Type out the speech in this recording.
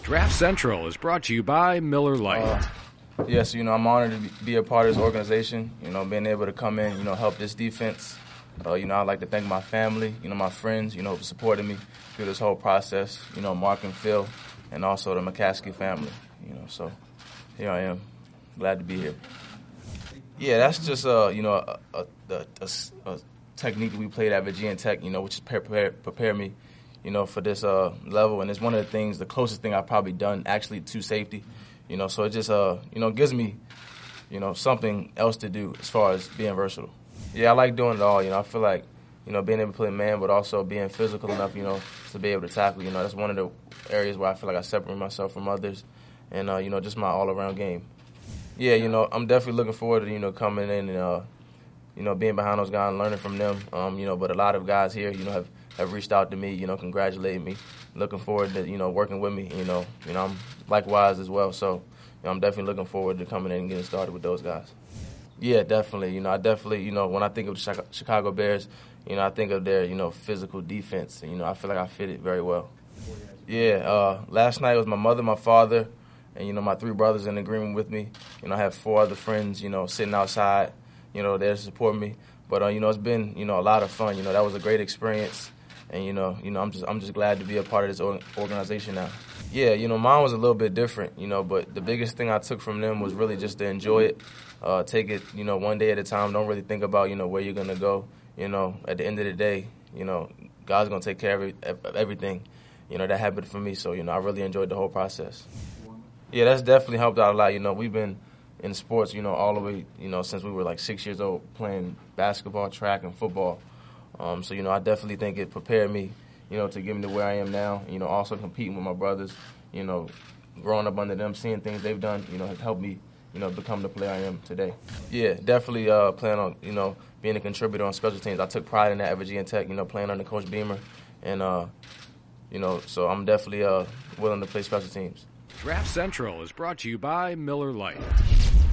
Draft Central is brought to you by Miller Lite. Yes, I'm honored to be a part of this organization, being able to come in, help this defense. I'd like to thank my family, my friends, who supported me through this whole process, Mark and Phil, and also the McCaskey family, so here I am, glad to be here. Yeah, that's just, a technique that we played at Virginia Tech, which is prepare me, for this level, and it's one of the things, the closest thing I've probably done actually to safety, so it just, gives me, something else to do as far as being versatile. Yeah, I like doing it all, I feel like, being able to play man, but also being physical enough, to be able to tackle, that's one of the areas where I feel like I separate myself from others, and, just my all-around game. Yeah, I'm definitely looking forward to, coming in and, being behind those guys and learning from them, but a lot of guys here, have reached out to me, congratulating me, looking forward to, working with me, I'm likewise as well, so I'm definitely looking forward to coming in and getting started with those guys. Yeah, definitely, I definitely, when I think of the Chicago Bears, I think of their, physical defense, and, I feel like I fit it very well. Yeah, last night it was my mother, my father, and, my 3 brothers in agreement with me. I have 4 other friends, sitting outside, there to support me. But, it's been, a lot of fun. That was a great experience. And, I'm just glad to be a part of this organization now. Yeah, mine was a little bit different, but the biggest thing I took from them was really just to enjoy it, take it, one day at a time. Don't really think about, where you're going to go. At the end of the day, God's going to take care of everything, that happened for me. So, I really enjoyed the whole process. Yeah, that's definitely helped out a lot. We've been in sports, all the way, since we were like 6 years old, playing basketball, track, and football. So, I definitely think it prepared me, to get me to where I am now. Also competing with my brothers, growing up under them, seeing things they've done, has helped me, become the player I am today. Yeah, definitely plan on, being a contributor on special teams. I took pride in that at Virginia Tech, playing under Coach Beamer. And, so I'm definitely willing to play special teams. Draft Central is brought to you by Miller Lite.